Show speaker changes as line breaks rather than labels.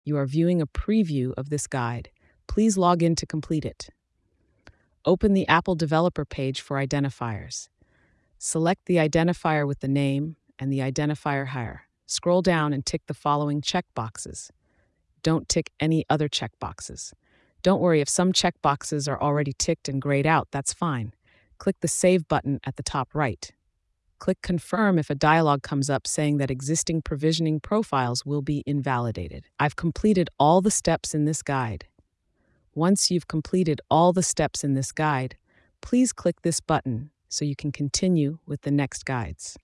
You are viewing a preview of this guide. Please log in to complete it. Open the Apple developer page for identifiers. Select the identifier with the name and the identifier header. Scroll down and tick the following checkboxes. Don't tick any other checkboxes. Don't worry if some checkboxes are already ticked and grayed out, that's fine. Click the Save button at the top right. Click Confirm if a dialog comes up saying that existing provisioning profiles will be invalidated. I've completed all the steps in this guide. Once you've completed all the steps in this guide, please click this button so you can continue with the next guides.